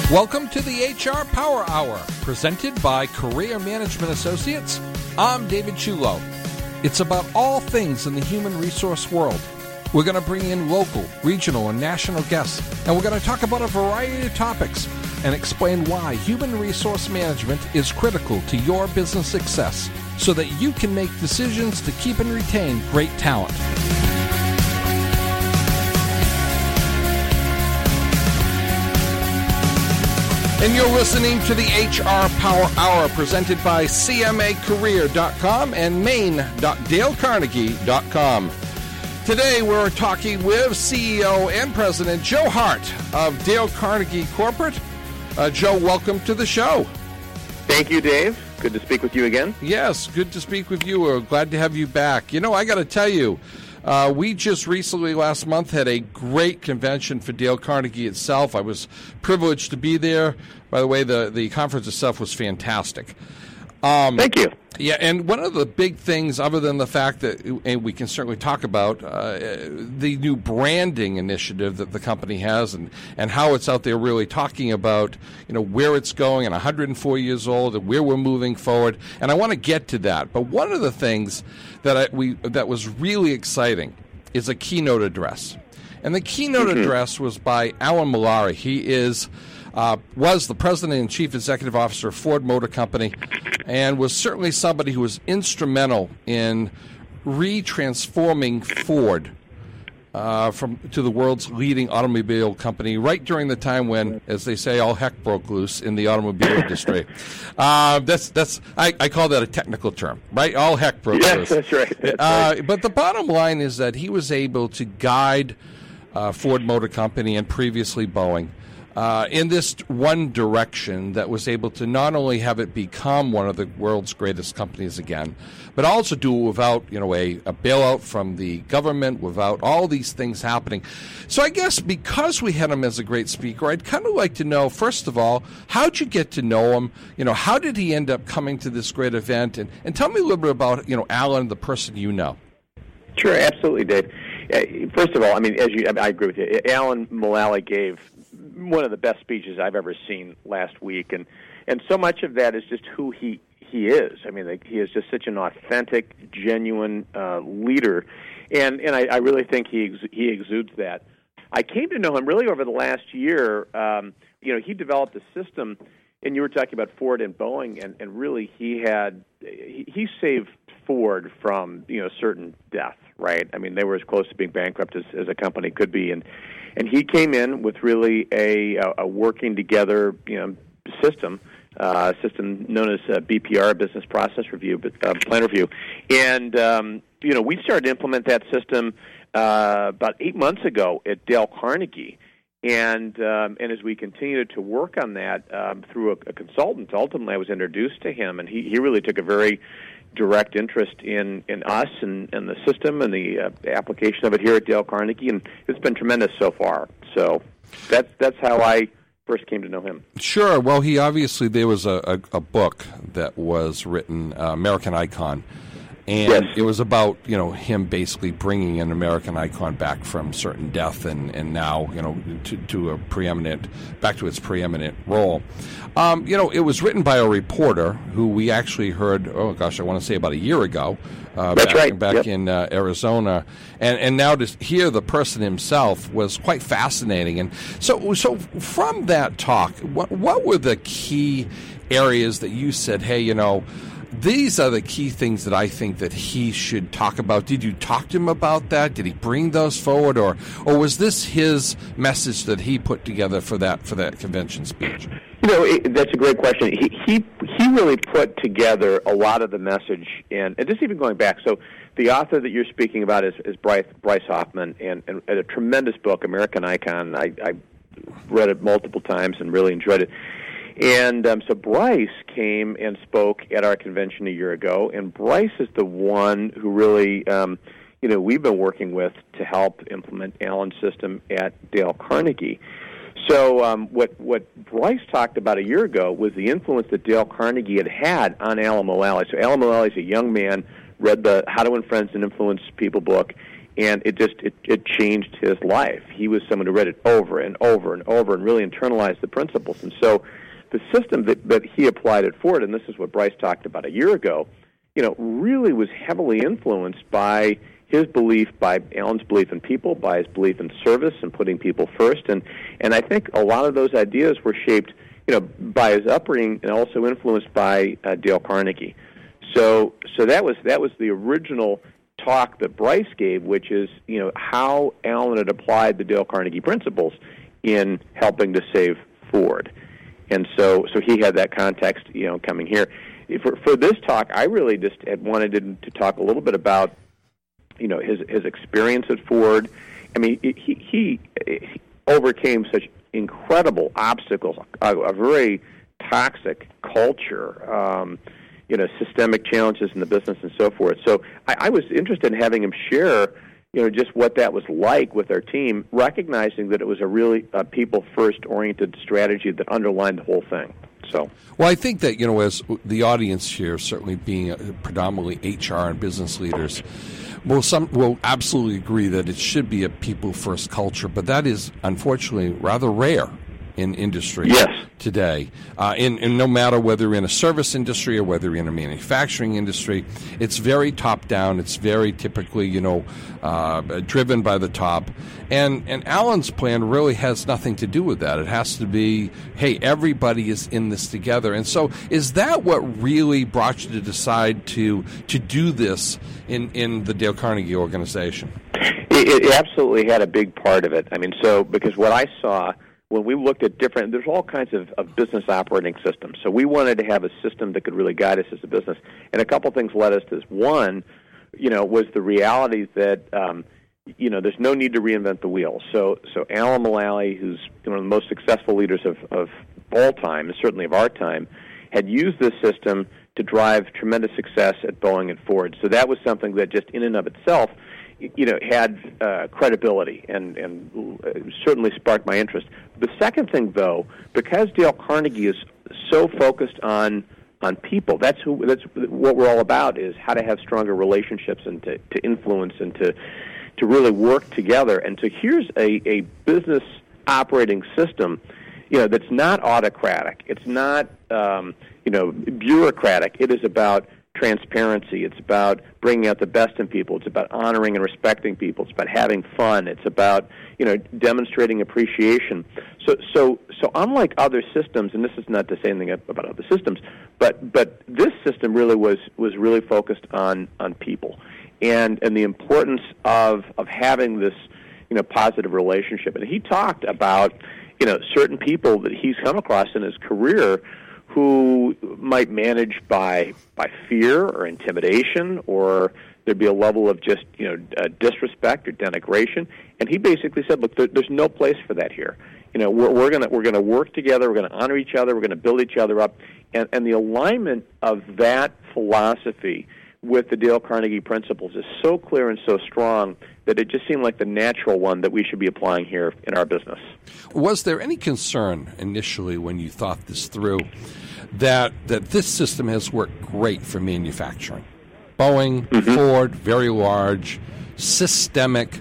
Welcome to the HR Power Hour, presented by Career Management Associates. I'm David Chulo. It's about all things in the human resource world. We're going to bring in local, regional, and national guests, and we're going to talk about a variety of topics and explain why human resource management is critical to your business success so that you can make decisions to keep and retain great talent. And you're listening to the HR Power Hour presented by CMAcareer.com and Maine.DaleCarnegie.com. Today we're talking with CEO and President Joe Hart of Dale Carnegie Corporate. Joe, welcome to the show. Thank you, Dave. Good to speak with you again. Yes, good to speak with you. We're glad to have you back. You know, I got to tell you, we just recently, last month, had a great convention for Dale Carnegie itself. I was privileged to be there. By the way, the conference itself was fantastic. Thank you. Yeah, and one of the big things, other than the fact that, and we can certainly talk about, the new branding initiative that the company has and how it's out there really talking about, you know, where it's going and 104 years old and where we're moving forward. And I want to get to that. But one of the things that was really exciting is a keynote address. And the keynote address was by Alan Mulally. He was the president and chief executive officer of Ford Motor Company and was certainly somebody who was instrumental in re-transforming Ford to the world's leading automobile company right during the time when, as they say, all heck broke loose in the automobile industry. I call that a technical term, right? All heck broke loose. Yes, that's right. But the bottom line is that he was able to guide Ford Motor Company and previously Boeing in this one direction that was able to not only have it become one of the world's greatest companies again, but also do it without, you know, a bailout from the government, without all these things happening. So I guess because we had him as a great speaker, I'd kind of like to know, first of all, how'd you get to know him? You know, how did he end up coming to this great event? And tell me a little bit about, you know, Alan, the person you know. Sure, absolutely, Dave. First of all, I mean, I agree with you. Alan Mulally gave one of the best speeches I've ever seen last week, and so much of that is just who he is. I mean, he is just such an authentic, genuine leader, and I really think he exudes that. I came to know him really over the last year. You know, he developed a system, and you were talking about Ford and Boeing, and really he saved Ford from, you know, certain death, right? I mean, they were as close to being bankrupt as a company could be, and he came in with really a working together, you know, system known as BPR, Business Process Review, Plan Review, and you know, we started to implement that system about 8 months ago at Dale Carnegie, and as we continued to work on that through a consultant, ultimately I was introduced to him, and he really took a very direct interest in us and the system and the application of it here at Dale Carnegie, and it's been tremendous so far. So that's how I first came to know him. Sure. Well, there was a book that was written, American Icon, and It was about, you know, him basically bringing an American icon back from certain death and now, you know, back to its preeminent role. You know, it was written by a reporter who we actually heard, I want to say about a year ago. Back in Arizona. And now to hear the person himself was quite fascinating. And so from that talk, what were the key areas that you said, hey, you know, these are the key things that I think that he should talk about? Did you talk to him about that? Did he bring those forward, or was this his message that he put together for that convention speech? You know, that's a great question. He really put together a lot of the message, and just even going back. So the author that you're speaking about is Bryce Hoffman, and a tremendous book, American Icon. I read it multiple times and really enjoyed it. And so Bryce came and spoke at our convention a year ago, and Bryce is the one who really, you know, we've been working with to help implement Alan's system at Dale Carnegie. So what Bryce talked about a year ago was the influence that Dale Carnegie had on Alan Mulally. So Alan Mulally is a young man, read the How to Win Friends and Influence People book, and it changed his life. He was someone who read it over and over and over and really internalized the principles. And so the system that he applied at Ford, and this is what Bryce talked about a year ago, really was heavily influenced by his belief, by Alan's belief in people, by his belief in service and putting people first. And I think a lot of those ideas were shaped, by his upbringing and also influenced by Dale Carnegie. So that was the original talk that Bryce gave, which is, how Alan had applied the Dale Carnegie principles in helping to save Ford. And so he had that context, coming here. For this talk, I really just had wanted to talk a little bit about, his experience at Ford. I mean, he overcame such incredible obstacles, a very toxic culture, systemic challenges in the business and so forth. So I was interested in having him share, just what that was like with our team, recognizing that it was a really people-first oriented strategy that underlined the whole thing. So, well, I think that, as the audience here, certainly being predominantly HR and business leaders, will absolutely agree that it should be a people-first culture, but that is, unfortunately, rather rare in industry today. And no matter whether in a service industry or whether in a manufacturing industry, it's very top-down. It's very typically, driven by the top. And Alan's plan really has nothing to do with that. It has to be, hey, everybody is in this together. And so is that what really brought you to decide to do this in the Dale Carnegie organization? It absolutely had a big part of it. I mean, because what I saw when we looked at there's all kinds of business operating systems. So we wanted to have a system that could really guide us as a business. And a couple things led us to this. One, was the reality that, there's no need to reinvent the wheel. So Alan Mulally, who's one of the most successful leaders of all time, and certainly of our time, had used this system to drive tremendous success at Boeing and Ford. So that was something that just in and of itself, had credibility and certainly sparked my interest. The second thing, though, because Dale Carnegie is so focused on people, that's what we're all about, is how to have stronger relationships and to influence and to really work together. And so here's a business operating system, that's not autocratic. It's not bureaucratic. It is about transparency. It's about bringing out the best in people. It's about honoring and respecting people. It's about having fun. It's about demonstrating appreciation. So unlike other systems, and this is not to say anything about other systems, but this system really was really focused on people and the importance of having this positive relationship. And he talked about certain people that he's come across in his career who might manage by fear or intimidation, or there'd be a level of just disrespect or denigration. And he basically said, look, there's no place for that here. We're going to work together. We're going to honor each other. We're going to build each other up. And the alignment of that philosophy with the Dale Carnegie principles is so clear and so strong that it just seemed like the natural one that we should be applying here in our business. Was there any concern initially when you thought this through that this system has worked great for manufacturing? Boeing, Ford, very large, systemic,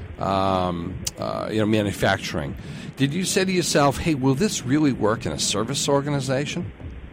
manufacturing. Did you say to yourself, hey, will this really work in a service organization?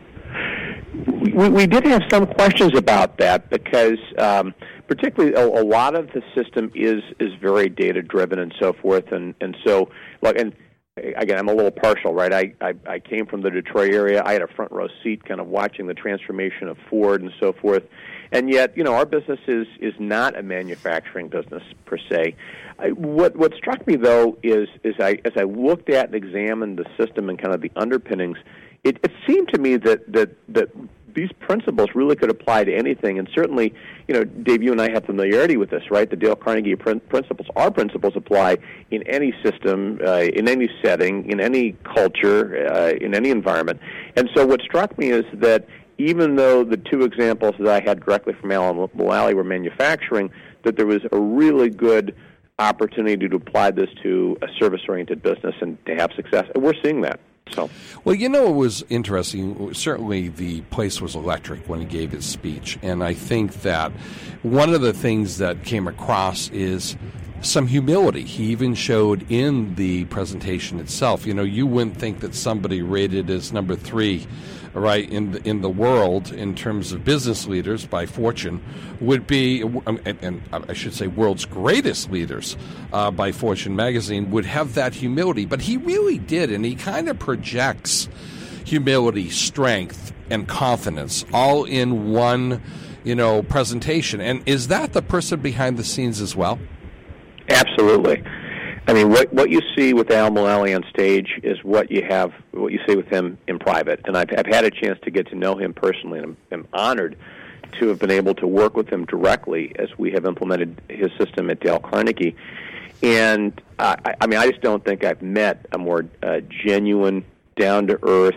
We did have some questions about that because particularly a lot of the system is very data-driven and so forth. And so, and again, I'm a little partial, right? I came from the Detroit area. I had a front row seat kind of watching the transformation of Ford and so forth. And yet, our business is not a manufacturing business per se. What struck me, though, is as I looked at and examined the system and kind of the underpinnings, it seemed to me that these principles really could apply to anything. And certainly, Dave, you and I have familiarity with this, right? The Dale Carnegie principles, our principles apply in any system, in any setting, in any culture, in any environment. And so what struck me is that even though the two examples that I had directly from Alan Mulally were manufacturing, that there was a really good opportunity to apply this to a service-oriented business and to have success. And we're seeing that. So, well, you know, it was interesting. Certainly, the place was electric when he gave his speech, and I think that one of the things that came across is some humility. He even showed in the presentation itself. You know, you wouldn't think that somebody rated as number 3, right, in the world in terms of business leaders by Fortune would be, and I should say world's greatest leaders by Fortune magazine, would have that humility. But he really did, and he kind of projects humility, strength, and confidence all in one, you know, presentation. And is that the person behind the scenes as well? Absolutely. I mean, what you see with Al Mulally on stage is what you see with him in private. And I've had a chance to get to know him personally, and I'm honored to have been able to work with him directly as we have implemented his system at Dale Carnegie. And I mean, I just don't think I've met a more genuine, down-to-earth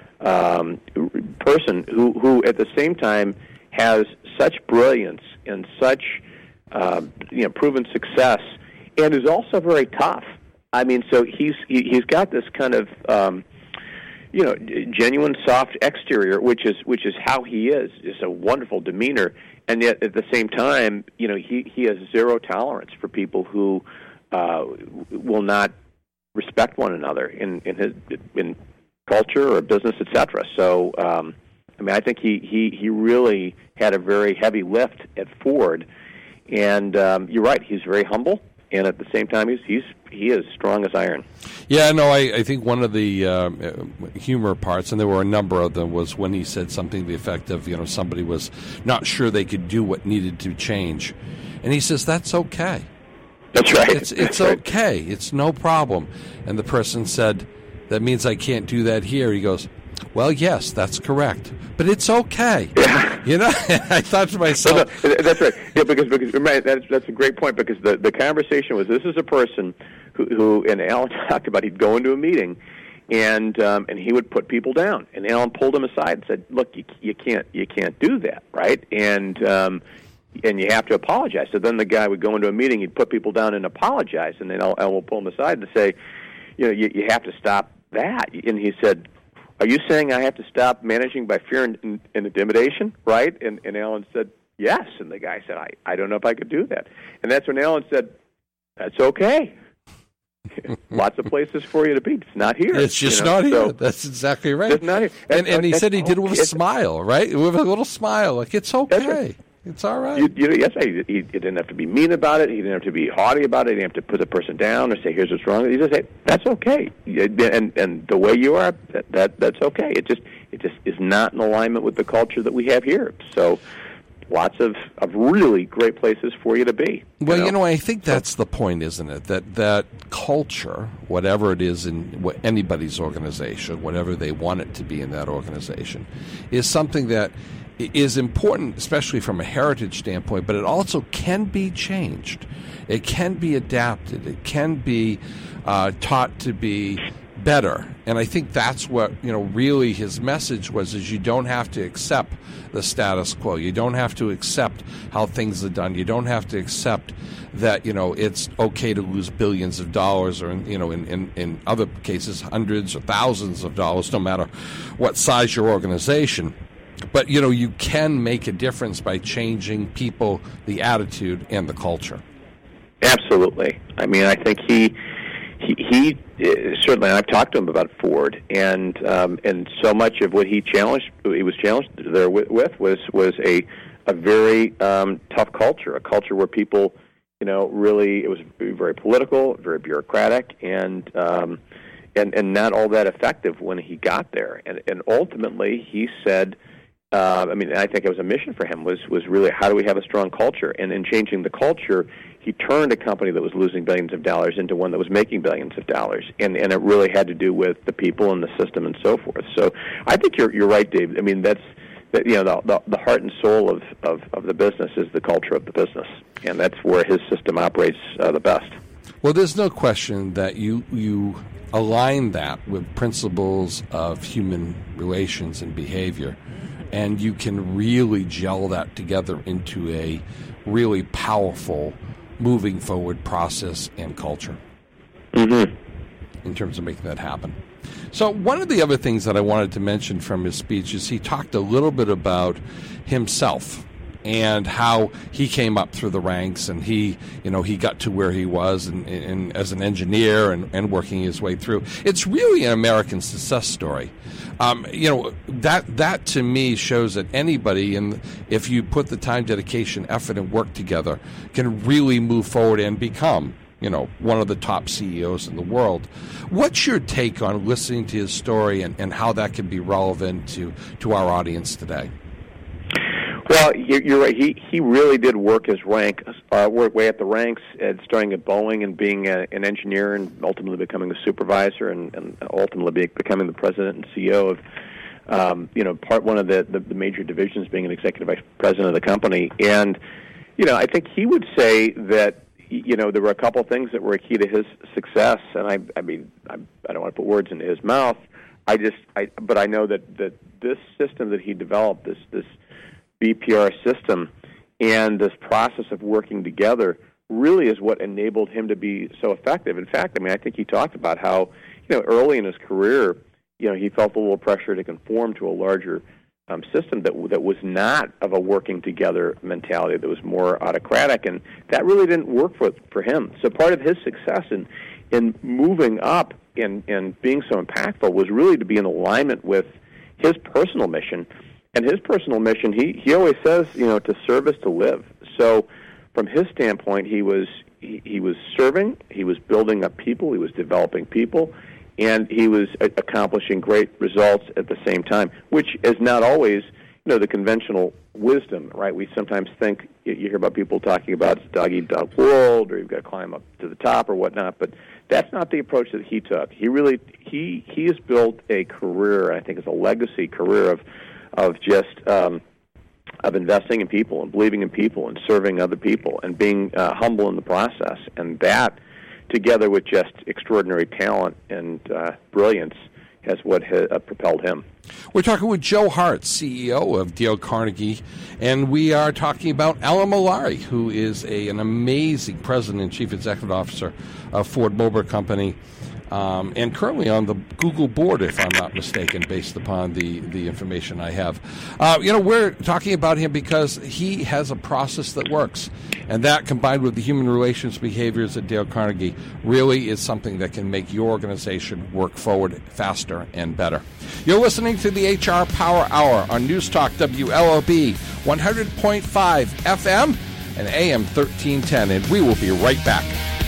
person who at the same time has such brilliance and such proven success, and is also very tough. I mean, so he's got this kind of genuine soft exterior, which is how he is. It's a wonderful demeanor, and yet at the same time, you know, he has zero tolerance for people who will not respect one another in culture or business, etc. So, I mean, I think he really had a very heavy lift at Ford. And you're right; he's very humble, and at the same time, he is strong as iron. Yeah, no, I think one of the humor parts, and there were a number of them, was when he said something to the effect of, you know, somebody was not sure they could do what needed to change, and he says that's okay. That's right. It's okay. It's no problem. And the person said, that means I can't do that here. He goes, well, yes, that's correct, but it's okay. Yeah. You know, I thought to myself, no, that's right. Yeah, because right, that's a great point, because the conversation was, this is a person who and Alan talked about, he'd go into a meeting and he would put people down, and Alan pulled him aside and said, look, you can't do that, right? And you have to apologize. So then the guy would go into a meeting, he'd put people down and apologize, and then Alan will pull him aside and say, you know, you have to stop that. And he said, are you saying I have to stop managing by fear and intimidation, right? And Alan said, yes. And the guy said, I don't know if I could do that. And that's when Alan said, that's okay. Lots of places for you to be. It's not here. It's just not here. So, that's exactly right. It's not here. And he said he did it with a smile, right? With a little smile, like, it's okay. Right. It's all right. Yes, he didn't have to be mean about it. He didn't have to be haughty about it. He didn't have to put the person down or say, here's what's wrong. He just said, that's okay. And the way you are, that's okay. It just is not in alignment with the culture that we have here. So lots of really great places for you to be. Well, you know, I think that's the point, isn't it? That culture, whatever it is in anybody's organization, whatever they want it to be in that organization, is something that is important, especially from a heritage standpoint, but it also can be changed. It can be adapted. It can be taught to be better. And I think that's what, you know, really his message was, is you don't have to accept the status quo. You don't have to accept how things are done. You don't have to accept that, you know, it's okay to lose billions of dollars, or, you know, in other cases, hundreds or thousands of dollars, no matter what size your organization. But, you know, you can make a difference by changing people, the attitude, and the culture. Absolutely. I mean, I think he certainly, I've talked to him about Ford, and so much of what he was challenged there with was a very tough culture, a culture where people, you know, really, it was very political, very bureaucratic, and not all that effective when he got there. And ultimately, he said, I mean, I think it was a mission for him, was really, how do we have a strong culture? And in changing the culture, he turned a company that was losing billions of dollars into one that was making billions of dollars. And it really had to do with the people and the system and so forth. So I think you're right, Dave. I mean, the heart and soul of the business is the culture of the business. And that's where his system operates the best. Well, there's no question that you align that with principles of human relations and behavior, and you can really gel that together into a really powerful moving forward process and culture. Mm-hmm. in terms of making that happen. So one of the other things that I wanted to mention from his speech is he talked a little bit about himself and how he came up through the ranks, and he got to where he was and as an engineer and working his way through. It's really an American success story. That to me shows that anybody, and if you put the time, dedication, effort, and work together, can really move forward and become one of the top CEOs in the world. What's your take on listening to his story and how that can be relevant to our audience today? Well, you're right. He really did work way at the ranks, starting at Boeing and being an engineer, and ultimately becoming a supervisor, and ultimately becoming the president and CEO of one of the major divisions, being an executive vice president of the company. And I think he would say that there were a couple of things that were a key to his success. And I don't want to put words into his mouth. But I know that this system that he developed, this BPR system, and this process of working together really is what enabled him to be so effective. In fact, I think he talked about how, early in his career, he felt a little pressure to conform to a larger system that was not of a working together mentality, that was more autocratic, and that really didn't work for him. So part of his success in moving up and being so impactful was really to be in alignment with his personal mission. And his personal mission, he always says, to serve is to live. So from his standpoint, he was serving, he was building up people, he was developing people, and he was accomplishing great results at the same time, which is not always, the conventional wisdom, right? We sometimes think, you hear about people talking about it's a dog-eat-dog world, or you've got to climb up to the top or whatnot, but that's not the approach that he took. He has built a career, I think it's a legacy career of investing in people and believing in people and serving other people and being humble in the process. And that, together with just extraordinary talent and brilliance, has what propelled him. We're talking with Joe Hart, CEO of Dale Carnegie, and we are talking about Alan Mulally, who is an amazing president and chief executive officer of Ford Motor Company, and currently on the Google board, if I'm not mistaken, based upon the information I have. We're talking about him because he has a process that works, and that, combined with the human relations behaviors at Dale Carnegie, really is something that can make your organization work forward faster and better. You're listening to the HR Power Hour on News Talk WLOB 100.5 FM and AM 1310, and we will be right back.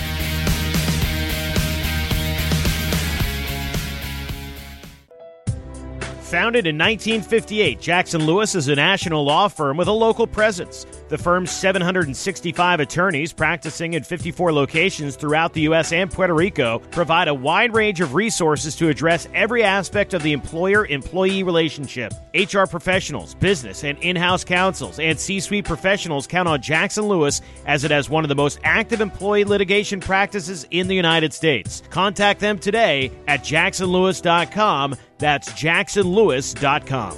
Founded in 1958, Jackson Lewis is a national law firm with a local presence. The firm's 765 attorneys practicing in 54 locations throughout the U.S. and Puerto Rico provide a wide range of resources to address every aspect of the employer-employee relationship. HR professionals, business and in-house counsels, and C-suite professionals count on Jackson Lewis as it has one of the most active employee litigation practices in the United States. Contact them today at jacksonlewis.com. That's jacksonlewis.com.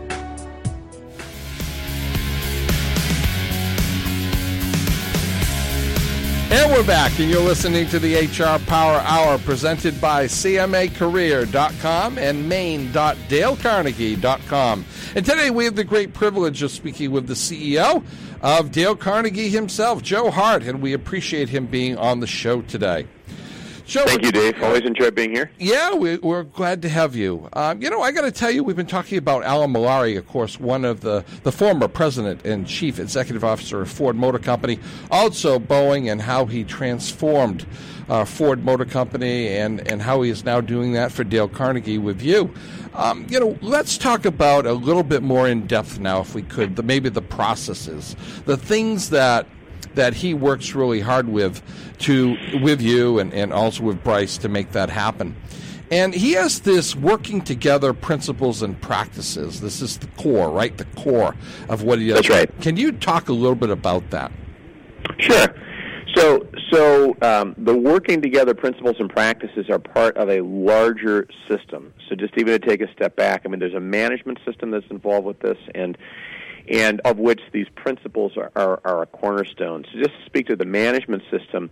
And we're back, and you're listening to the HR Power Hour presented by CMAcareer.com and Maine.DaleCarnegie.com. And today we have the great privilege of speaking with the CEO of Dale Carnegie himself, Joe Hart, and we appreciate him being on the show today. Joe, thank you, Dave. Always enjoy being here. Yeah, we're glad to have you. I got to tell you, we've been talking about Alan Mulally, of course, one of the former president and chief executive officer of Ford Motor Company, also Boeing, and how he transformed Ford Motor Company and how he is now doing that for Dale Carnegie with you. Let's talk about a little bit more in depth now, if we could, maybe the processes, the things that he works really hard with you and also with Bryce to make that happen. And he has this working together principles and practices. This is the core, right? The core of what he does. That's right. Can you talk a little bit about that? Sure. So the working together principles and practices are part of a larger system. So just even to take a step back, there's a management system that's involved with this, and of which these principles are a cornerstone. So just to speak to the management system,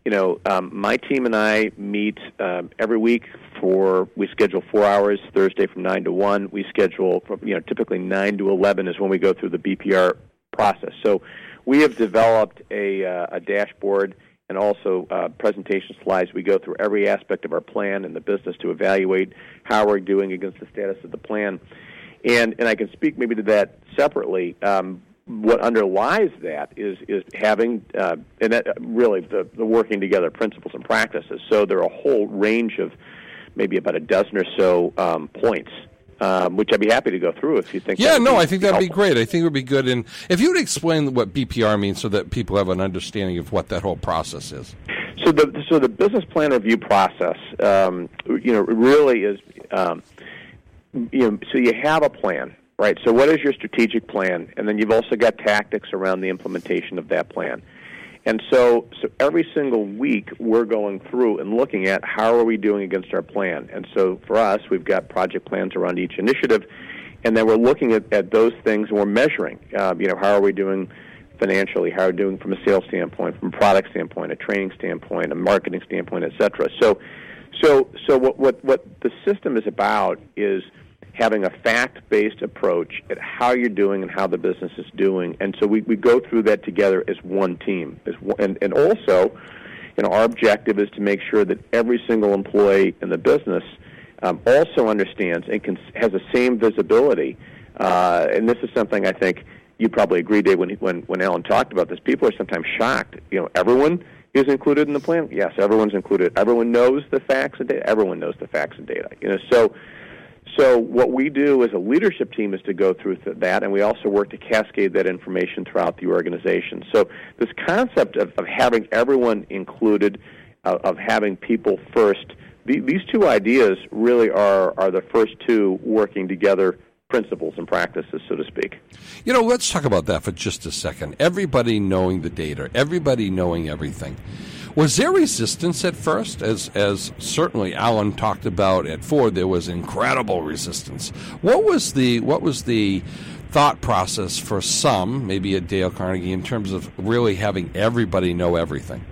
My team and I meet every week we schedule 4 hours, Thursday from 9 to 1. We schedule, typically 9 to 11 is when we go through the BPR process. So we have developed a dashboard and also presentation slides. We go through every aspect of our plan and the business to evaluate how we're doing against the status of the plan. And I can speak maybe to that separately. What underlies that is having, and that really the working together principles and practices. So there are a whole range of maybe about a dozen or so points, which I'd be happy to go through if you think. Yeah, I think that'd be great. I think it would be good. And if you would explain what BPR means so that people have an understanding of what that whole process is. So the business plan review process, really is, so you have a plan. Right. So what is your strategic plan? And then you've also got tactics around the implementation of that plan. And so every single week we're going through and looking at how are we doing against our plan. And so for us, we've got project plans around each initiative, and then we're looking at those things and we're measuring. How are we doing financially? How are we doing from a sales standpoint, from a product standpoint, a training standpoint, a marketing standpoint, et cetera. So what the system is about is having a fact-based approach at how you're doing and how the business is doing. And so we go through that together as one team. And also, our objective is to make sure that every single employee in the business also understands and has the same visibility. And this is something I think you probably agree, Dave, when Alan talked about this. People are sometimes shocked. Everyone is included in the plan? Yes, everyone's included. Everyone knows the facts and data? Everyone knows the facts and data. So what we do as a leadership team is to go through that, and we also work to cascade that information throughout the organization. So this concept of having everyone included, of having people first, these two ideas really are the first two working together principles and practices, so to speak. Let's talk about that for just a second. Everybody knowing the data, everybody knowing everything. Was there resistance at first? As certainly Alan talked about at Ford, there was incredible resistance. What was the thought process for some, maybe at Dale Carnegie, in terms of really having everybody know everything?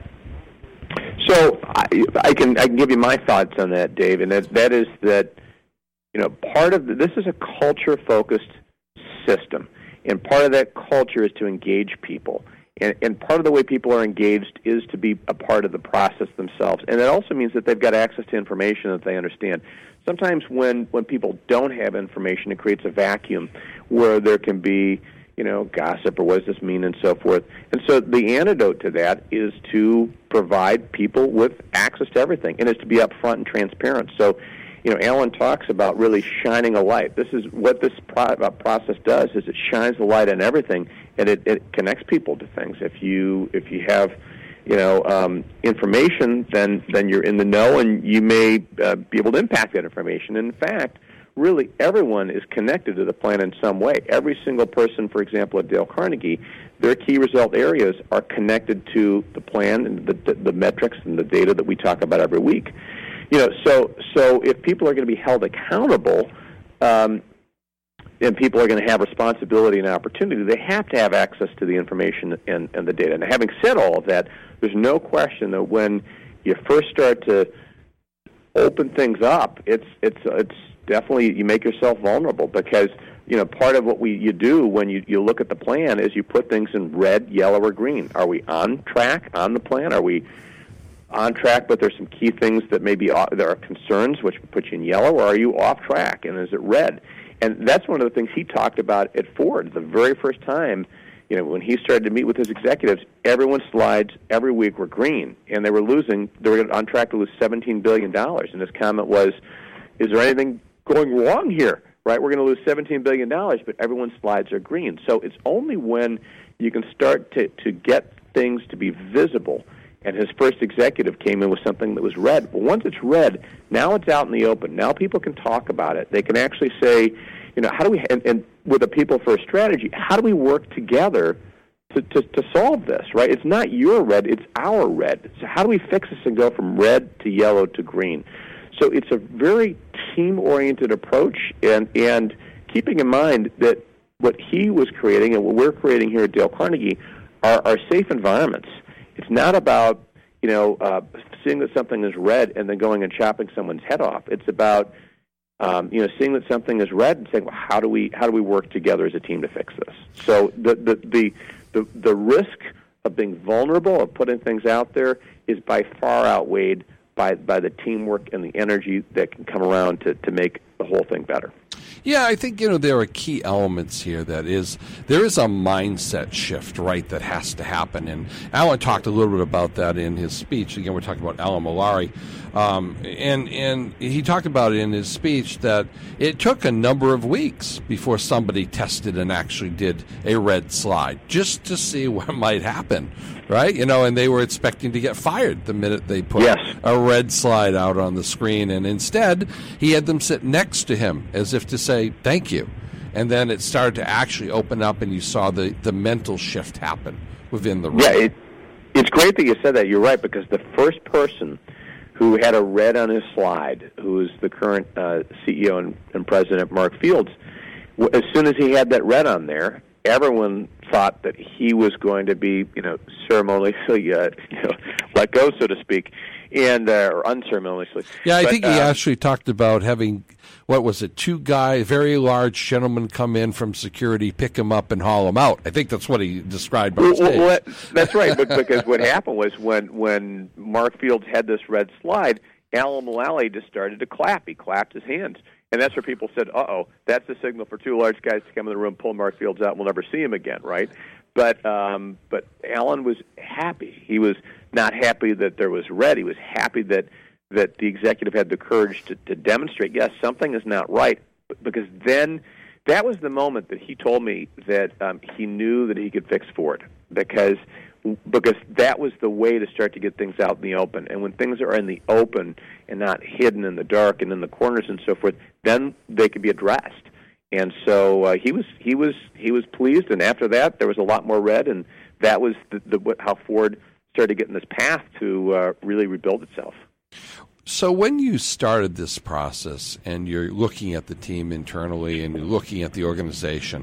So I can give you my thoughts on that, Dave, and that is that part of this is a culture-focused system, and part of that culture is to engage people. And part of the way people are engaged is to be a part of the process themselves. And that also means that they've got access to information that they understand. Sometimes when people don't have information, it creates a vacuum where there can be, gossip or what does this mean and so forth. And so the antidote to that is to provide people with access to everything, and it's to be upfront and transparent. So, Alan talks about really shining a light. This is what this process does, is it shines the light on everything, and it connects people to things. If you have, information, then you're in the know, and you may be able to impact that information. And in fact, really everyone is connected to the plan in some way. Every single person, for example, at Dale Carnegie, their key result areas are connected to the plan and the metrics and the data that we talk about every week. So if people are going to be held accountable, and people are going to have responsibility and opportunity, they have to have access to the information and the data. And having said all of that, there's no question that when you first start to open things up, it's definitely, you make yourself vulnerable, because part of what you do when you look at the plan is you put things in red, yellow, or green. Are we on track on the plan? Are we on track, but there's some key things that maybe there are concerns, which put you in yellow, or are you off track, and is it red? And that's one of the things he talked about at Ford. The very first time, when he started to meet with his executives, everyone's slides every week were green, and they were on track to lose $17 billion. And his comment was, is there anything going wrong here? Right? We're going to lose $17 billion, but everyone's slides are green. So it's only when you can start to get things to be visible. And his first executive came in with something that was red. But once it's red, now it's out in the open. Now people can talk about it. They can actually say, how do we, and with a people-first strategy, how do we work together to solve this, right? It's not your red, it's our red. So how do we fix this and go from red to yellow to green? So it's a very team-oriented approach, and keeping in mind that what he was creating and what we're creating here at Dale Carnegie are safe environments. It's not about, seeing that something is red and then going and chopping someone's head off. It's about seeing that something is red and saying, well, how do we work together as a team to fix this? So the risk of being vulnerable, of putting things out there, is by far outweighed by the teamwork and the energy that can come around to make the whole thing better. Yeah, I think, there are key elements here. There is a mindset shift, right, that has to happen. And Alan talked a little bit about that in his speech. Again, we're talking about Alan Mulally. And he talked about in his speech that it took a number of weeks before somebody tested and actually did a red slide just to see what might happen, right? And they were expecting to get fired the minute they put a red slide out on the screen. And instead, he had them sit next to him as if to say, thank you. And then it started to actually open up, and you saw the mental shift happen within the room. Yeah, it's great that you said that. You're right, because the first person who had a red on his slide, who is the current CEO and president, Mark Fields, as soon as he had that red on there, everyone thought that he was going to be, ceremoniously, let go, so to speak, and or unceremoniously. Yeah, I think he actually talked about having, two guys, very large gentlemen come in from security, pick him up, and haul him out. I think that's what he described on stage. Well, that's right, because what happened was when Mark Fields had this red slide, Alan Mulally just started to clap. He clapped his hands. And that's where people said, uh-oh, that's the signal for two large guys to come in the room, pull Mark Fields out, and we'll never see him again, right? But Alan was happy. He was not happy that there was red. He was happy that the executive had the courage to demonstrate, yes, something is not right, because then that was the moment that he told me that he knew that he could fix Ford, because that was the way to start to get things out in the open. And when things are in the open and not hidden in the dark and in the corners and so forth, then they could be addressed. And so he was pleased. And after that, there was a lot more red, and that was how Ford started getting this path to really rebuild itself. So when you started this process and you're looking at the team internally and you're looking at the organization,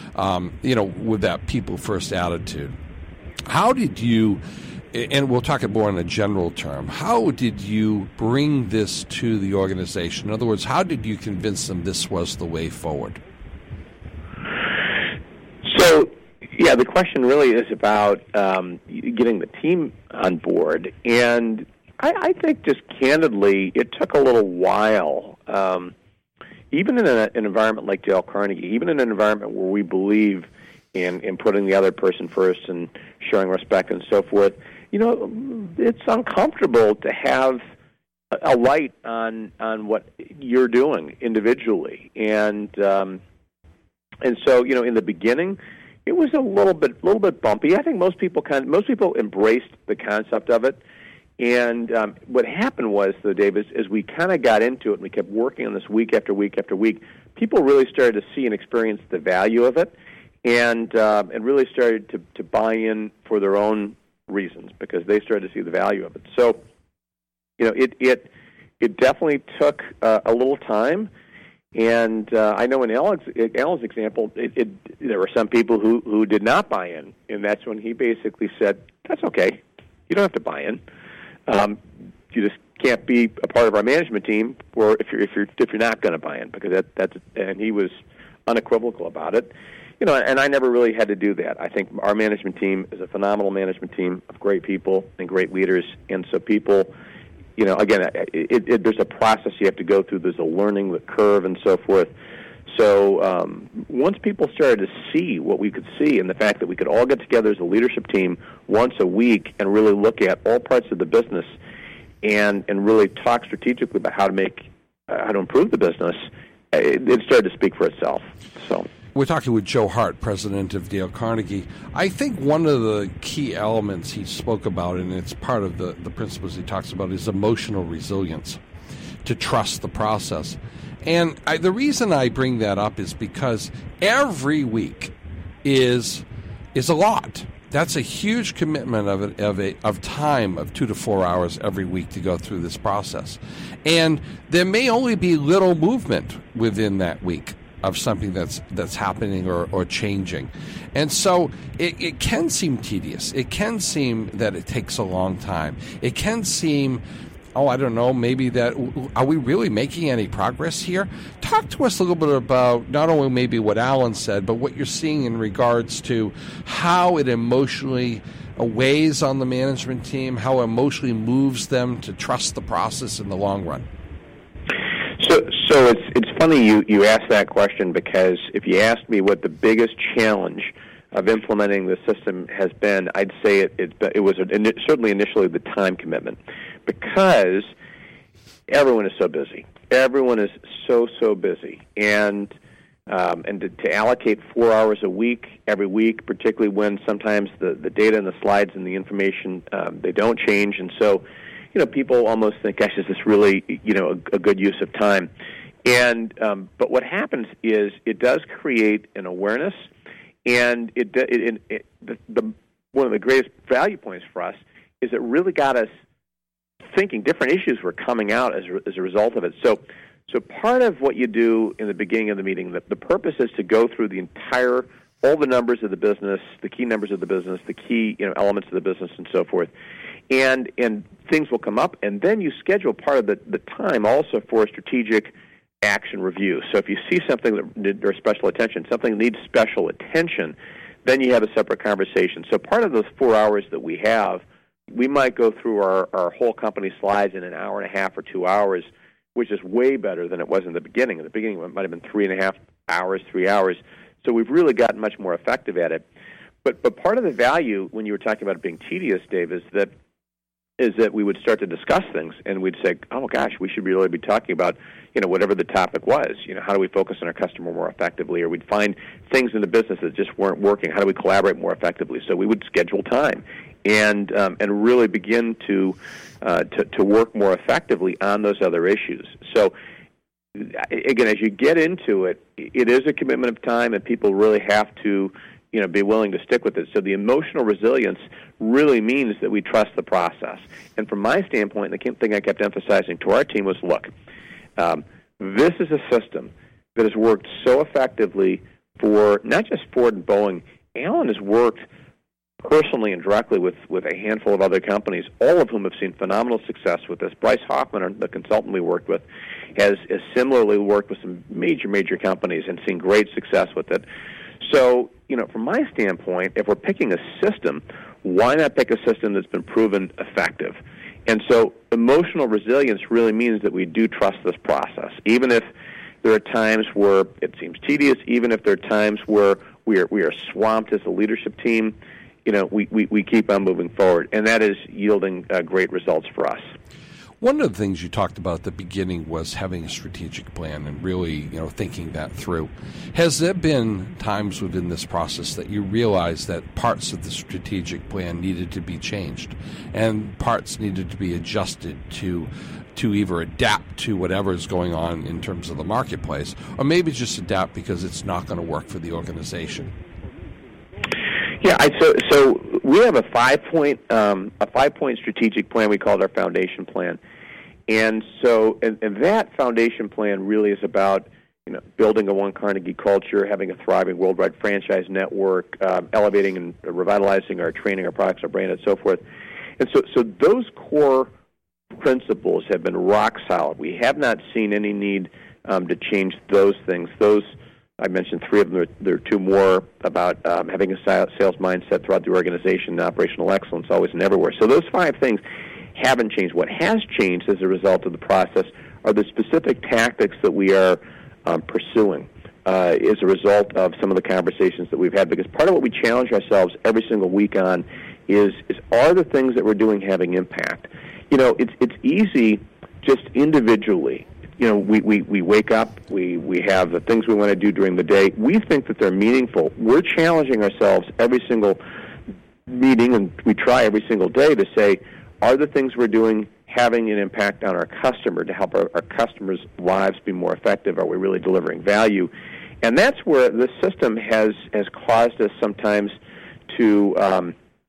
with that people-first attitude, how did you, and we'll talk more in a general term, how did you bring this to the organization? In other words, how did you convince them this was the way forward? So, the question really is about getting the team on board. And I think just candidly, it took a little while. Even in an environment like Dale Carnegie, even in an environment where we believe in putting the other person first and showing respect and so forth, it's uncomfortable to have a light on what you're doing individually, and so in the beginning, it was a little bit bumpy. I think most people embraced the concept of it, and what happened was, though, Dave, as we kind of got into it and we kept working on this week after week after week, people really started to see and experience the value of it. And really started to buy in for their own reasons, because they started to see the value of it. So, it definitely took a little time. And I know in Alan's example, there were some people who did not buy in, and that's when he basically said, "That's okay. You don't have to buy in. You just can't be a part of our management team, or if you're not going to buy in, because that's." And he was unequivocal about it. And I never really had to do that. I think our management team is a phenomenal management team of great people and great leaders. And so people, again, there's a process you have to go through. There's a learning curve and so forth. So once people started to see what we could see, and the fact that we could all get together as a leadership team once a week and really look at all parts of the business and really talk strategically about how to improve the business, it started to speak for itself. So. We're talking with Joe Hart, president of Dale Carnegie. I think one of the key elements he spoke about, and it's part of the principles he talks about, is emotional resilience, to trust the process. And the reason I bring that up is because every week is a lot. That's a huge commitment of time of 2 to 4 hours every week to go through this process. And there may only be little movement within that week. of something that's happening or changing. And so it can seem tedious. It can seem that it takes a long time. It can seem, I don't know, maybe that, are we really making any progress here? Talk to us a little bit about not only maybe what Alan said, but what you're seeing in regards to how it emotionally weighs on the management team, how it emotionally moves them to trust the process in the long run. So it's funny you asked that question, because if you asked me what the biggest challenge of implementing the system has been, I'd say it was certainly initially the time commitment, because everyone is so busy. Everyone is so busy, and to allocate 4 hours a week every week, particularly when sometimes the data and the slides and the information they don't change, and so people almost think, gosh, is this really a good use of time? And but what happens is it does create an awareness, and one of the greatest value points for us is it really got us thinking. Different issues were coming out as a result of it. So part of what you do in the beginning of the meeting, the purpose is to go through all the numbers of the business, the key numbers of the business, the key elements of the business, and so forth. And things will come up, and then you schedule part of the time also for strategic action review. So if you see something that needs special attention, something that needs special attention, then you have a separate conversation. So part of those 4 hours that we have, we might go through our whole company slides in an hour and a half or 2 hours, which is way better than it was in the beginning. In the beginning, it might have been 3.5 hours, 3 hours. So we've really gotten much more effective at it. But part of the value, when you were talking about it being tedious, Dave, is that we would start to discuss things, and we'd say, oh, gosh, we should really be talking about, whatever the topic was. How do we focus on our customer more effectively? Or we'd find things in the business that just weren't working. How do we collaborate more effectively? So we would schedule time and really begin to work more effectively on those other issues. So, again, as you get into it, it is a commitment of time, and people really have to be willing to stick with it. So the emotional resilience really means that we trust the process. And from my standpoint, the thing I kept emphasizing to our team was, look, this is a system that has worked so effectively for not just Ford and Boeing. Alan has worked personally and directly with a handful of other companies, all of whom have seen phenomenal success with this. Bryce Hoffman, the consultant we worked with, has similarly worked with some major companies and seen great success with it. So, from my standpoint, if we're picking a system, why not pick a system that's been proven effective? And so emotional resilience really means that we do trust this process, even if there are times where it seems tedious, even if there are times where we are swamped as a leadership team. We keep on moving forward, and that is yielding great results for us. One of the things you talked about at the beginning was having a strategic plan and really, thinking that through. Has there been times within this process that you realized that parts of the strategic plan needed to be changed and parts needed to be adjusted to either adapt to whatever is going on in terms of the marketplace, or maybe just adapt because it's not going to work for the organization? Yeah, so we have a 5-point strategic plan. We call it our foundation plan, and so and that foundation plan really is about building a One Carnegie culture, having a thriving worldwide franchise network, elevating and revitalizing our training, our products, our brand, and so forth. And so those core principles have been rock solid. We have not seen any need to change those things. I mentioned 3 of them. There are 2 more about having a sales mindset throughout the organization, operational excellence, always and everywhere. So those 5 things haven't changed. What has changed as a result of the process are the specific tactics that we are pursuing as a result of some of the conversations that we've had. Because part of what we challenge ourselves every single week on is are the things that we're doing having impact? It's easy just individually. We wake up, we have the things we want to do during the day. We think that they're meaningful. We're challenging ourselves every single meeting, and we try every single day to say, are the things we're doing having an impact on our customer to help our customers' lives be more effective? Are we really delivering value? And that's where the system has caused us sometimes to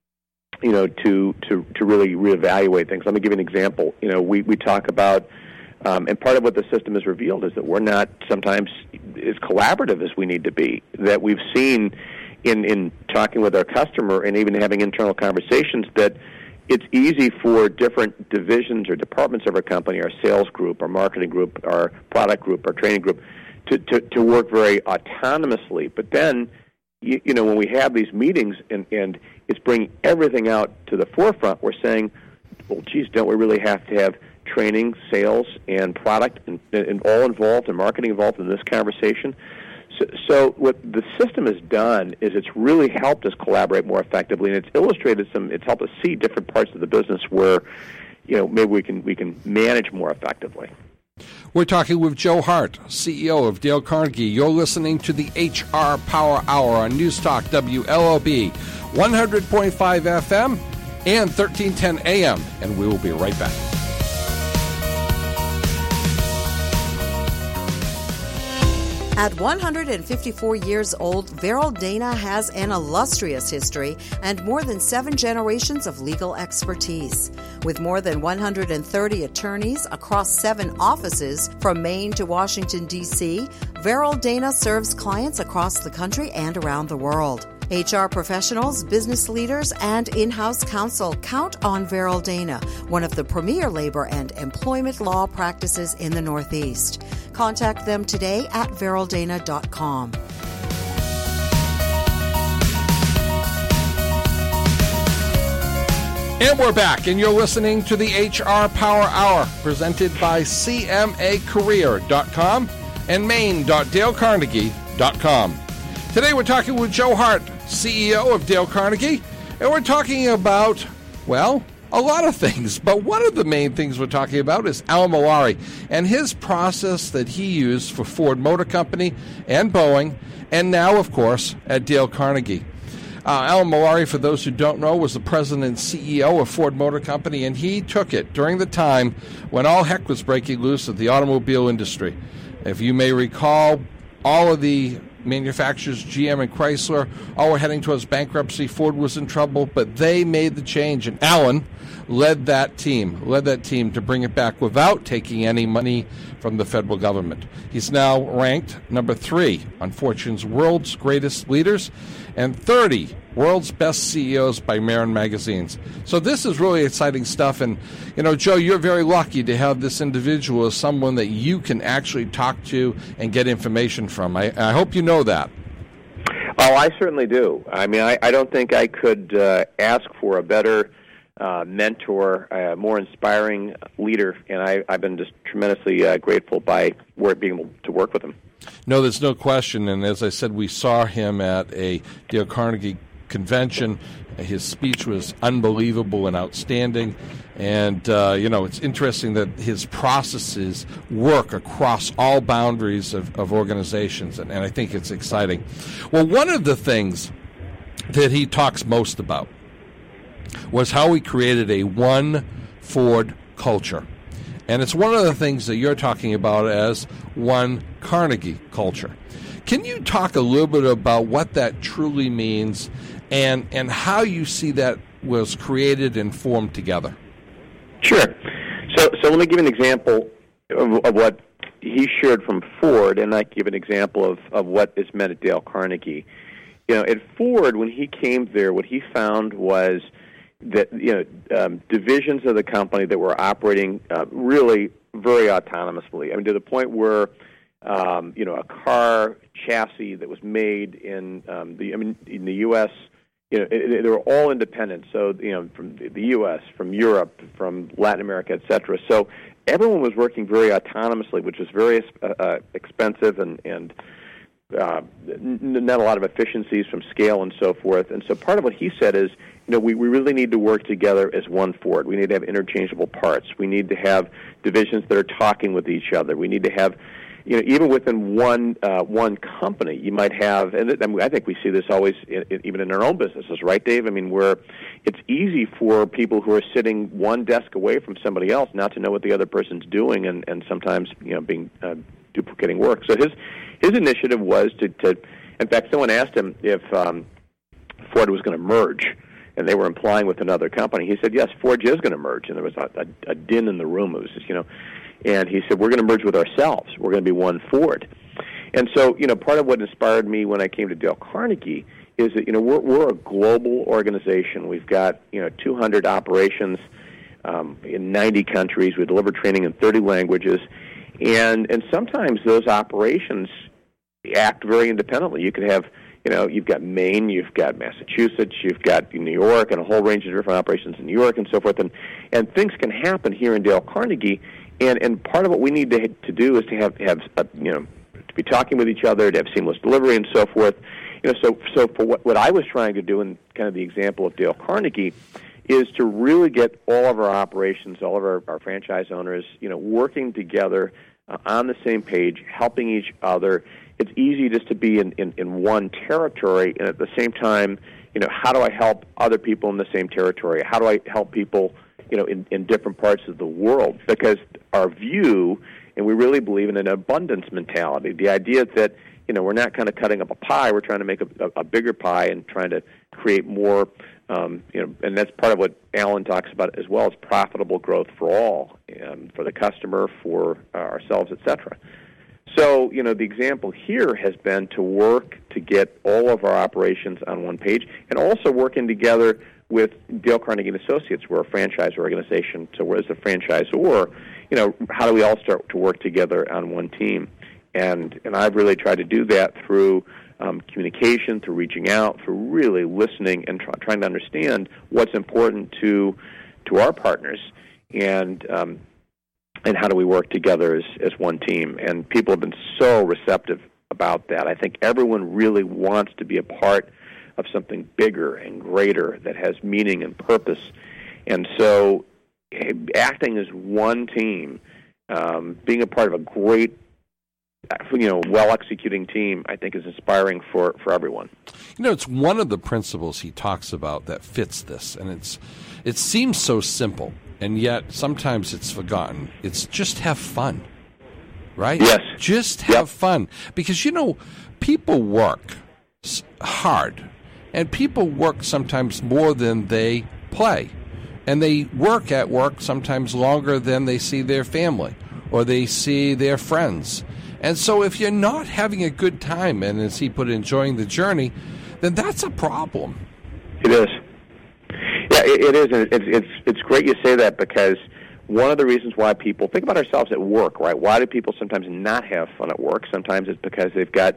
really reevaluate things. Let me give you an example. We talk about And part of what the system has revealed is that we're not sometimes as collaborative as we need to be, that we've seen in talking with our customer and even having internal conversations that it's easy for different divisions or departments of our company, our sales group, our marketing group, our product group, our training group, to work very autonomously. But then, you know, when we have these meetings and it's bringing everything out to the forefront, we're saying, well, geez, don't we really have to have training, sales, and product and all involved and marketing involved in this conversation? So what the system has done is it's really helped us collaborate more effectively, and it's illustrated it's helped us see different parts of the business where, you know, maybe we can manage more effectively. We're talking with Joe Hart, CEO of Dale Carnegie. You're listening to the HR Power Hour on News Talk WLOB, 100.5 FM and 1310 AM, and we will be right back. At 154 years old, Verrill Dana has an illustrious history and more than 7 generations of legal expertise. With more than 130 attorneys across 7 offices from Maine to Washington, D.C., Verrill Dana serves clients across the country and around the world. HR professionals, business leaders, and in-house counsel count on Verrill Dana, one of the premier labor and employment law practices in the Northeast. Contact them today at verrilldana.com. And we're back, and you're listening to the HR Power Hour, presented by CMAcareer.com and Maine.DaleCarnegie.com. Today we're talking with Joe Hart, CEO of Dale Carnegie, and we're talking about, well, a lot of things, but one of the main things we're talking about is Alan Mulally and his process that he used for Ford Motor Company and Boeing, and now, of course, at Dale Carnegie. Alan Mulally, for those who don't know, was the president and CEO of Ford Motor Company, and he took it during the time when all heck was breaking loose at the automobile industry. If you may recall, all of the manufacturers, GM and Chrysler, all were heading towards bankruptcy. Ford was in trouble, but they made the change, and Alan led that team to bring it back without taking any money from the federal government. He's now ranked number 3 on Fortune's World's Greatest Leaders and 30 World's Best CEOs by Marin magazines. So this is really exciting stuff, and you know, Joe, you're very lucky to have this individual as someone that you can actually talk to and get information from. I hope you know that. Oh, I certainly do. I mean, I don't think I could ask for a better mentor, more inspiring leader, and I've been just tremendously grateful by being able to work with him. No, there's no question, and as I said, we saw him at a Dale Carnegie convention. His speech was unbelievable and outstanding, and it's interesting that his processes work across all boundaries of organizations, and I think it's exciting. Well, one of the things that he talks most about was how he created a one Ford culture. And it's one of the things that you're talking about as one Carnegie culture. Can you talk a little bit about what that truly means and how you see that was created and formed together? Sure. So let me give an example of what he shared from Ford, and I give an example of what is meant at Dale Carnegie. You know, at Ford, when he came there, what he found was that divisions of the company that were operating really very autonomously. I mean, to the point where a car chassis that was made in the U.S. They were all independent. So from the U.S., from Europe, from Latin America, etc. So everyone was working very autonomously, which was very expensive and not a lot of efficiencies from scale and so forth. And so part of what he said is, we really need to work together as one Ford. We need to have interchangeable parts. We need to have divisions that are talking with each other. We need to have, even within one company, you might have, and I think we see this always even in our own businesses, right, Dave? I mean, where it's easy for people who are sitting one desk away from somebody else not to know what the other person's doing, and sometimes being duplicating work. So his initiative was to in fact, someone asked him if Ford was going to merge. and they were implying with another company. He said, yes, Forge is going to merge, and there was a din in the room. It was just, and he said, we're going to merge with ourselves. We're going to be one Ford. And so, part of what inspired me when I came to Dale Carnegie is that, we're a global organization. We've got, 200 operations in 90 countries. We deliver training in 30 languages. And sometimes those operations act very independently. You could have, you've got Maine, you've got Massachusetts, you've got New York, and a whole range of different operations in New York and so forth. And things can happen here in Dale Carnegie. And part of what we need to do is to have to be talking with each other, to have seamless delivery and so forth. So for what I was trying to do in kind of the example of Dale Carnegie is to really get all of our operations, all of our franchise owners, working together on the same page, helping each other. It's easy just to be in one territory, and at the same time, how do I help other people in the same territory? How do I help people, in different parts of the world? Because our view, and we really believe in an abundance mentality, the idea that, we're not kind of cutting up a pie, we're trying to make a bigger pie and trying to create more, and that's part of what Alan talks about as well, is profitable growth for all, for the customer, for ourselves, etc. So, the example here has been to work to get all of our operations on one page, and also working together with Dale Carnegie & Associates. We're a franchise organization, so we're as a franchisor, how do we all start to work together on one team? And I've really tried to do that through communication, through reaching out, through really listening and trying to understand what's important to our partners, and how do we work together as one team. And people have been so receptive about that. I think everyone really wants to be a part of something bigger and greater that has meaning and purpose. And so acting as one team, being a part of a great, well-executing team, I think is inspiring for everyone. It's one of the principles he talks about that fits this, and it seems so simple, and yet sometimes it's forgotten. It's just have fun, right? Yes. Just have fun. Because, people work hard, and people work sometimes more than they play. And they work at work sometimes longer than they see their family or they see their friends. And so if you're not having a good time, and as he put, enjoying the journey, then that's a problem. It is. Yeah, it is. And it's great you say that, because one of the reasons why people think about ourselves at work, right? Why do people sometimes not have fun at work? Sometimes it's because they've got,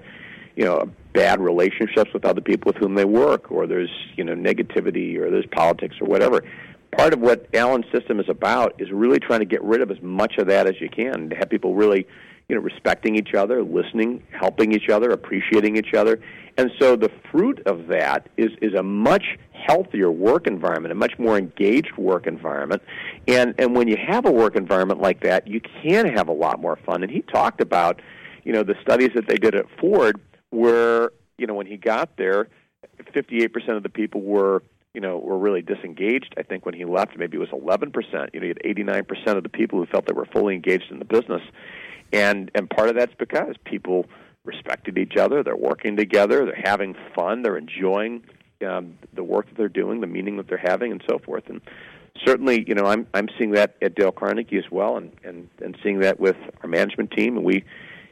bad relationships with other people with whom they work, or there's, negativity, or there's politics or whatever. Part of what Alan's system is about is really trying to get rid of as much of that as you can, to have people really, respecting each other, listening, helping each other, appreciating each other. And so the fruit of that is a much healthier work environment, a much more engaged work environment. And when you have a work environment like that, you can have a lot more fun. And he talked about, the studies that they did at Ford where, when he got there, 58% of the people were really disengaged. I think when he left, maybe it was 11%. You had 89% of the people who felt they were fully engaged in the business. And part of that's because people respected each other, they're working together, they're having fun, they're enjoying the work that they're doing, the meaning that they're having, and so forth. And certainly, I'm seeing that at Dale Carnegie as well, and seeing that with our management team. And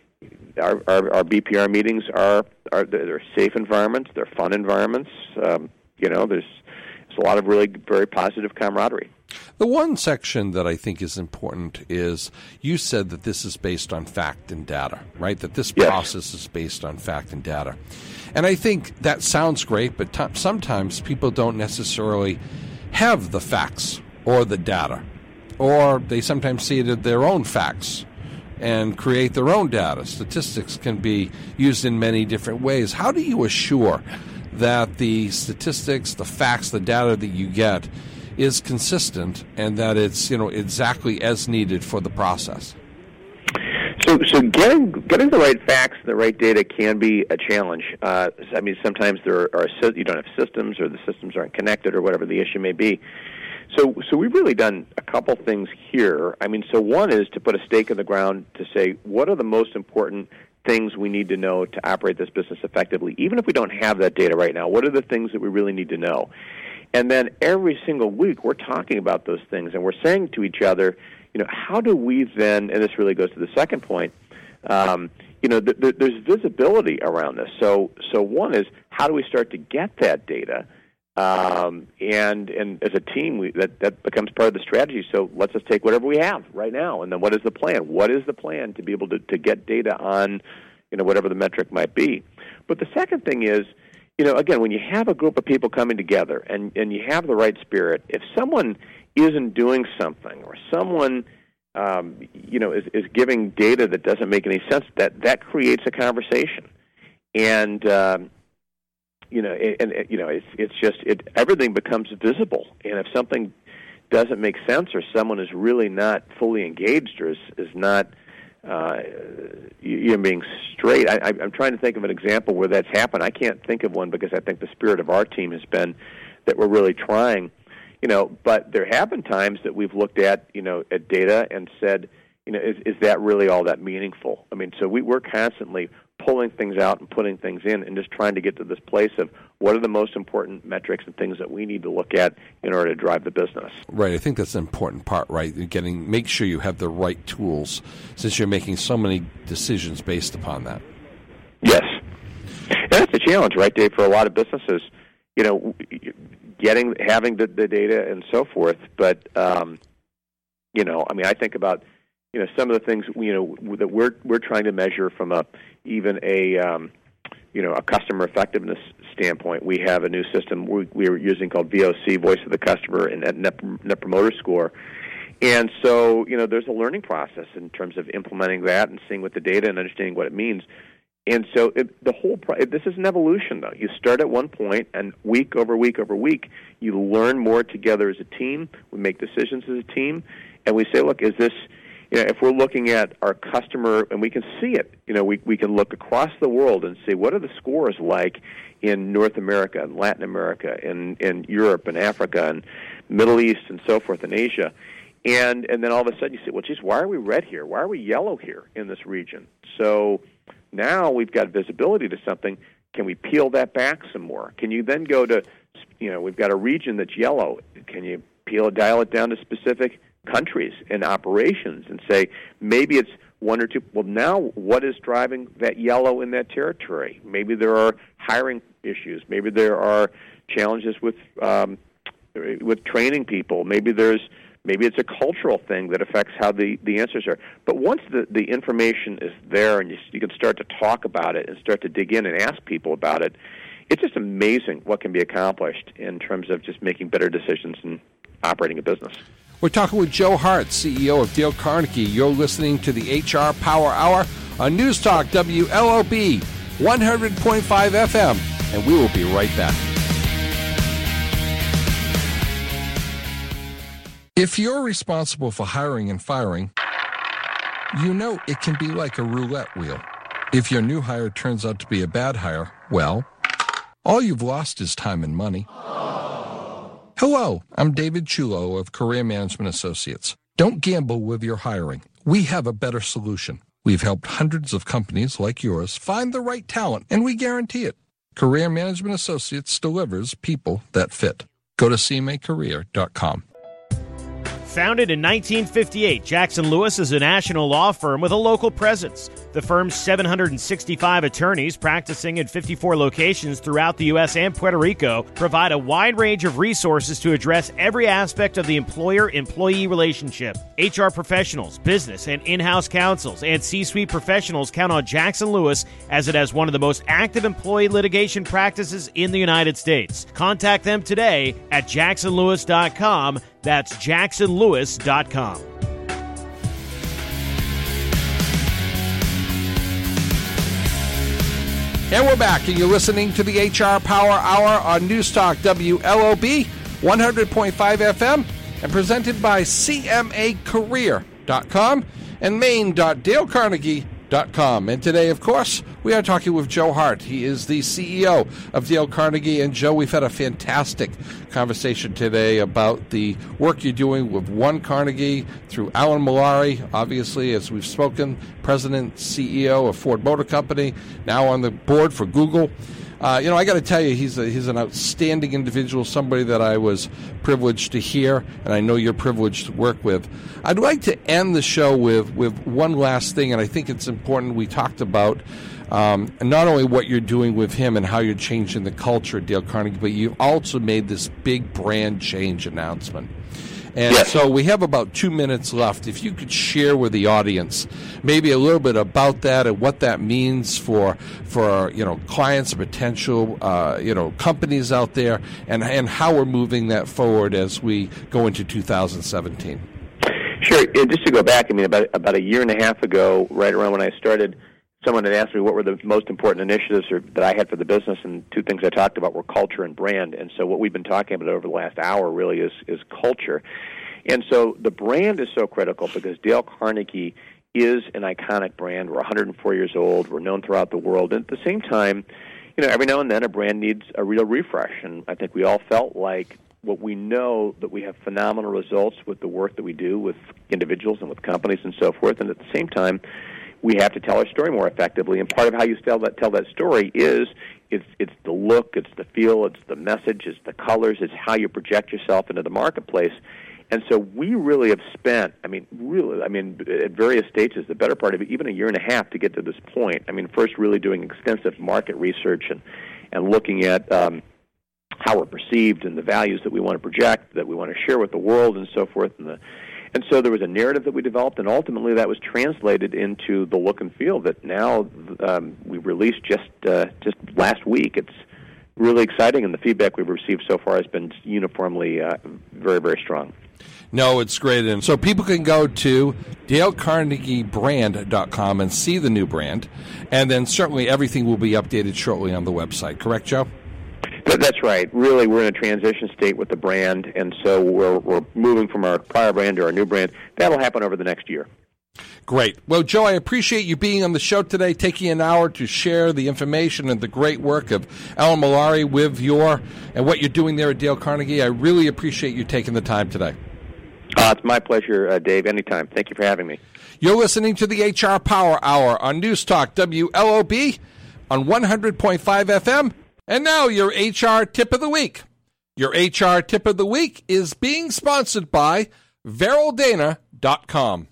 our BPR meetings they're safe environments, they're fun environments. There's a lot of really very positive camaraderie. The one section that I think is important is you said that this is based on fact and data, right? That this process is based on fact and data. And I think that sounds great, but sometimes people don't necessarily have the facts or the data, or they sometimes see it as their own facts and create their own data. Statistics can be used in many different ways. How do you assure that the statistics, the facts, the data that you get is consistent and that it's exactly as needed for the process? So getting the right facts and the right data can be a challenge. Sometimes you don't have systems, or the systems aren't connected, or whatever the issue may be. So we've really done a couple things here. So one is to put a stake in the ground to say, what are the most important things we need to know to operate this business effectively? Even if we don't have that data right now, what are the things that we really need to know? And then every single week we're talking about those things, and we're saying to each other, how do we then, and this really goes to the second point, there's visibility around this. So one is, how do we start to get that data? And as a team, that becomes part of the strategy. So let's just take whatever we have right now, and then what is the plan? What is the plan to be able to get data on, whatever the metric might be? But the second thing is, again, when you have a group of people coming together and you have the right spirit, if someone isn't doing something, or someone is giving data that doesn't make any sense, that creates a conversation, and it's just everything becomes visible. And if something doesn't make sense, or someone is really not fully engaged, or is not being straight, I'm trying to think of an example where that's happened. I can't think of one, because I think the spirit of our team has been that we're really trying. But there have been times that we've looked at data and said, is that really all that meaningful? I mean, so we're constantly pulling things out and putting things in, and just trying to get to this place of what are the most important metrics and things that we need to look at in order to drive the business. Right. I think that's an important part, right? Make sure you have the right tools, since you're making so many decisions based upon that. Yes. And that's a challenge, right, Dave, for a lot of businesses, having the data and so forth. But, I think about, some of the things, that we're trying to measure from a customer effectiveness standpoint. We have a new system we're using called VOC, Voice of the Customer, and Net Promoter Score. And so, there's a learning process in terms of implementing that and seeing what the data and understanding what it means. And so this is an evolution, though. You start at one point, and week over week over week, you learn more together as a team. We make decisions as a team, and we say, look, is this, if we're looking at our customer, and we can see it, we can look across the world and see what are the scores like in North America and Latin America and Europe and Africa and Middle East and so forth, and Asia. And then all of a sudden you say, well, geez, why are we red here? Why are we yellow here in this region? So now we've got visibility to something. Can we peel that back some more? Can you then go to, we've got a region that's yellow. Can you dial it down to specific countries and operations and say maybe it's one or two? Well, now what is driving that yellow in that territory? Maybe there are hiring issues. Maybe there are challenges with training people. Maybe it's a cultural thing that affects how the answers are. But once the information is there and you can start to talk about it and start to dig in and ask people about it, it's just amazing what can be accomplished in terms of just making better decisions and operating a business. We're talking with Joe Hart, CEO of Dale Carnegie. You're listening to the HR Power Hour on News Talk WLOB 100.5 FM, and we will be right back. If you're responsible for hiring and firing, it can be like a roulette wheel. If your new hire turns out to be a bad hire, well, all you've lost is time and money. Hello, I'm David Chulo of Career Management Associates. Don't gamble with your hiring. We have a better solution. We've helped hundreds of companies like yours find the right talent, and we guarantee it. Career Management Associates delivers people that fit. Go to cmacareer.com. Founded in 1958, Jackson Lewis is a national law firm with a local presence. The firm's 765 attorneys practicing in 54 locations throughout the U.S. and Puerto Rico provide a wide range of resources to address every aspect of the employer-employee relationship. HR professionals, business and in-house counsels, and C-suite professionals count on Jackson Lewis as it has one of the most active employee litigation practices in the United States. Contact them today at jacksonlewis.com. That's jacksonlewis.com. And we're back, and you're listening to the HR Power Hour on News Talk WLOB 100.5 FM and presented by CMAcareer.com and main.dalecarnegie.com. And today, of course, we are talking with Joe Hart. He is the CEO of Dale Carnegie. And, Joe, we've had a fantastic conversation today about the work you're doing with One Carnegie through Alan Mulally, obviously, as we've spoken, President, CEO of Ford Motor Company, now on the board for Google. I got to tell you, he's an outstanding individual, somebody that I was privileged to hear, and I know you're privileged to work with. I'd like to end the show with one last thing, and I think it's important. We talked about not only what you're doing with him and how you're changing the culture at Dale Carnegie, but you've also made this big brand change announcement. And so we have about 2 minutes left. If you could share with the audience maybe a little bit about that and what that means for clients and potential companies out there, and how we're moving that forward as we go into 2017. Sure. Just to go back, about a year and a half ago, right around when I started, someone had asked me what were the most important initiatives that I had for the business, and two things I talked about were culture and brand. And so what we've been talking about over the last hour really is culture. And so the brand is so critical because Dale Carnegie is an iconic brand. We're 104 years old. We're known throughout the world. And at the same time, every now and then a brand needs a real refresh. And I think we all felt like what we know, that we have phenomenal results with the work that we do with individuals and with companies and so forth. And at the same time, we have to tell our story more effectively, and part of how you tell that story is it's the look, it's the feel, it's the message, it's the colors, it's how you project yourself into the marketplace. And so we really have spent, at various stages, the better part of it, even a year and a half to get to this point. First really doing extensive market research and looking at how we're perceived and the values that we want to project, that we want to share with the world and so forth, and so there was a narrative that we developed, and ultimately that was translated into the look and feel that now we released just last week. It's really exciting, and the feedback we've received so far has been uniformly very, very strong. No, it's great. And so people can go to DaleCarnegieBrand.com and see the new brand, and then certainly everything will be updated shortly on the website. Correct, Joe? That's right. Really, we're in a transition state with the brand, and so we're moving from our prior brand to our new brand. That'll happen over the next year. Great. Well, Joe, I appreciate you being on the show today, taking an hour to share the information and the great work of Alan Mulally with and what you're doing there at Dale Carnegie. I really appreciate you taking the time today. It's my pleasure, Dave. Anytime. Thank you for having me. You're listening to the HR Power Hour on News Talk WLOB on 100.5 FM. And now your HR Tip of the Week. Your HR Tip of the Week is being sponsored by VerylDana.com.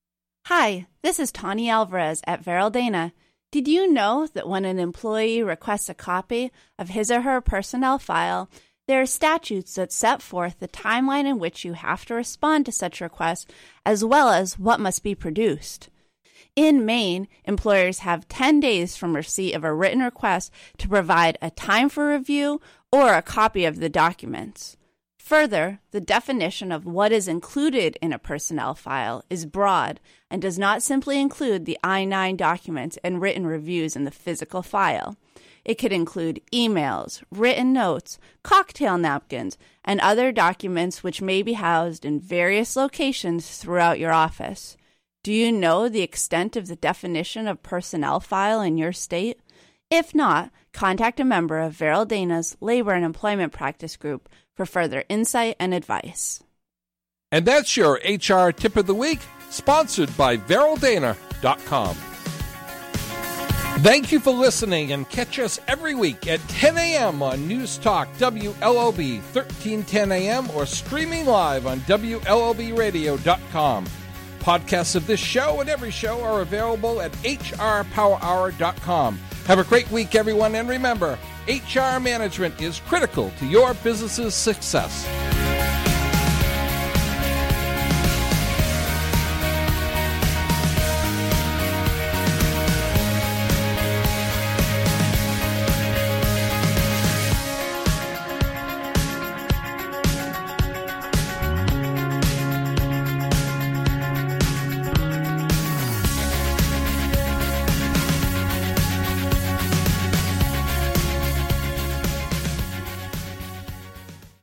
Hi, this is Tawny Alvarez at VerylDana. Did you know that when an employee requests a copy of his or her personnel file, there are statutes that set forth the timeline in which you have to respond to such requests, as well as what must be produced? In Maine, employers have 10 days from receipt of a written request to provide a time for review or a copy of the documents. Further, the definition of what is included in a personnel file is broad and does not simply include the I-9 documents and written reviews in the physical file. It could include emails, written notes, cocktail napkins, and other documents which may be housed in various locations throughout your office. Do you know the extent of the definition of personnel file in your state? If not, contact a member of VerylDana's Labor and Employment Practice Group for further insight and advice. And that's your HR Tip of the Week, sponsored by VerylDana.com. Thank you for listening, and catch us every week at 10 a.m. on News Talk WLOB 1310 a.m. or streaming live on WLOBradio.com. Podcasts of this show and every show are available at hrpowerhour.com. Have a great week, everyone, and remember, HR management is critical to your business's success.